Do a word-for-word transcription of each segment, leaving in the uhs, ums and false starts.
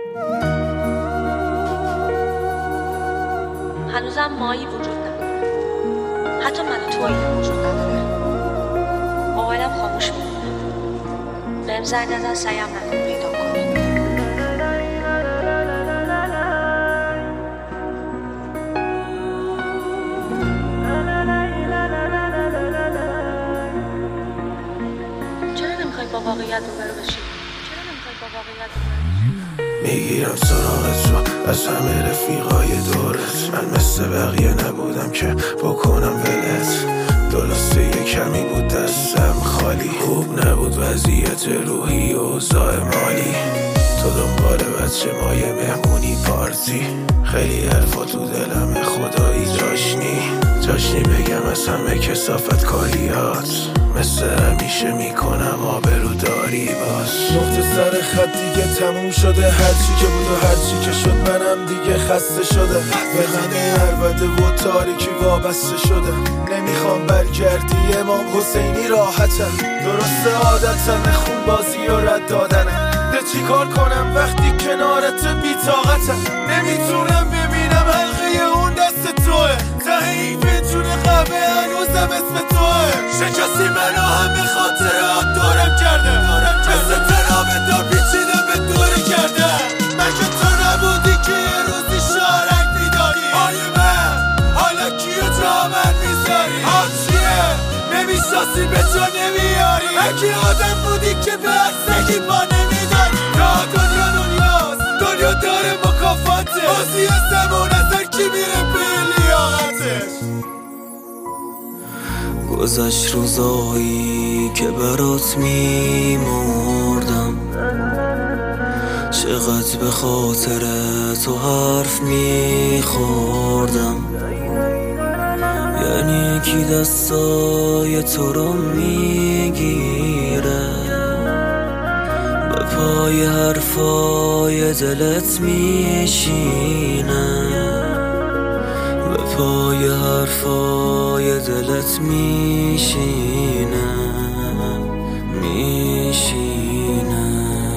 هنوزم مایی وجود نداره، حتی من و تو اینجا وجود نداره. موبایلم خاموش میمونه، بهم زنگ نزن، سعیم نکن پیدا کنم. چرا نمیخوای با واقعیت روبرو بشی؟ چرا نمیخوای با واقعیت روبرو بشی؟ میگیرم سراغ تو از همه رفیقای دورت، من مثل بقیه نبودم که بکنم ولت. درسته یه کمی بود دستم خالی، خوب نبود وضعیت روحی و اوضاع مالی. تو دنبال بچه مایه مهمونی پارتی، خیلی حرفا تو دلم خدایی جاشنی جاشنی بگم از همه کثافت کاریات، مثل همیشه میکنم آبرو داری باز. نقطه سر خط دیگه تموم شده، هرچی که بود و هرچی که شد منم دیگه خسته شده. به غم عربده و تاریکی وابسته شده، نمیخوام برگردی امام حسینی راحتم. درسته عادتم خون بازی و رد دادنم، ده چی کار کنم وقتی کنارت بی طاقتم. نمیتونم ببینم حلقه اون دست توه، ته این فنجون قهوه هنوزم اسم توه. شکستی منو همه خاطرات دورم کرده، مثل تناب دار پیچیدم به دوره کرده. مگه تو نبودی که یه روزی شارک میدادی؟ آیه من حالا کیو جا من میذاری؟ آچیه نمیشناسی به جا نمیاری؟ اگه آدم بودی که به عکسگی با نمیداری؟ یا دنیا دنیاست، دنیا داره مکافاته، بازی زمان از هر کی میره به لیاقتش. گذشت روزایی که برات میمردم، چقدر به خاطر تو حرف میخوردم. یعنی کی دستای تو رو میگیره، به پای حرفای دلت میشینه، به پای حرفای دلت میشینه میشینه.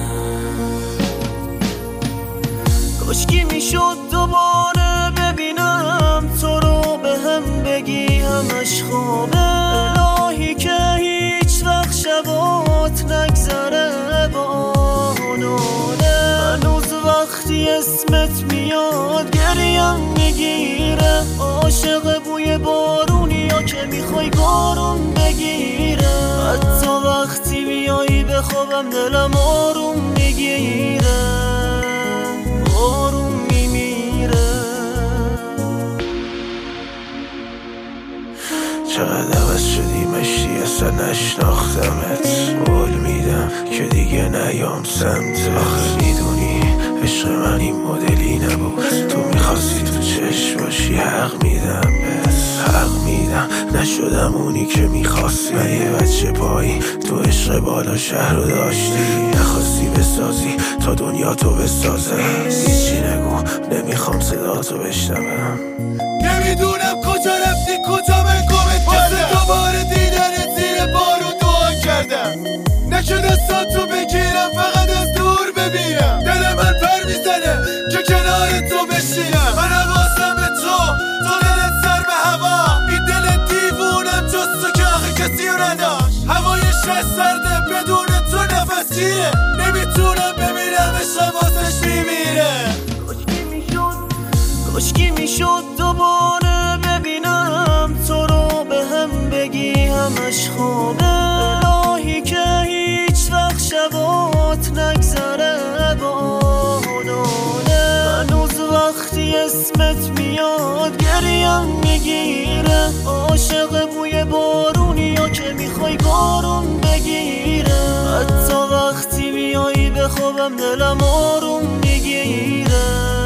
کاشکی میشد دوباره ببینم تو رو، به هم بگی همش خوابه. الهی که هیچ وقت شبات نگذره با آنانه. هنوز وقتی اسمت میاد گریم میگیره، عاشق بوی بارونی یا که میخوای بارون بگیره. حتی وقتی بیایی به خوابم دلم آروم میگیره، آروم میمیره. چقدر عوض شدی مشتی اصلا نشناختمت، قول میدم که دیگه نیام سمتت. آخه میدونی عشق من این مدلی نبود، تو میخواستی تو چشم باشی، حق میدم بس حق میدم. نشدم اونی که میخواستی، من یه بچه پایی تو عشق بالا شهر رو داشتی. نخواستی بسازی تا دنیا تو بسازه، هیچی نگو نمیخوام صدا تو بشنوم. نمیدونم کجا رفتی کجا من گمت کردم، دوباره دیدنت زیر بارو دعا کردم. نشده ساتو بگیرم فقط از دور ببینم، دل من پر میزنه که کنار تو بشینم. من حواسم به تو، تو دلت سر به هوا، این دل دیوونم جز تو که آخه کسی رو نداشت. هوای شهر سرده بدون تو نفسیه، نمیتونم ببینم شوازش میمیره. کاشکی میشد دوباره ببینم تو رو، به هم بگی همش خوابه. الهی که هیچ وقت شبات نگذره با آنانه. هنوز وقتی اسمت میاد گریم میگیره، عاشق بوی بارونی یا که میخوای بارون بگیره. حتی وقتی بیایی به خوابم دلم آروم میگیره.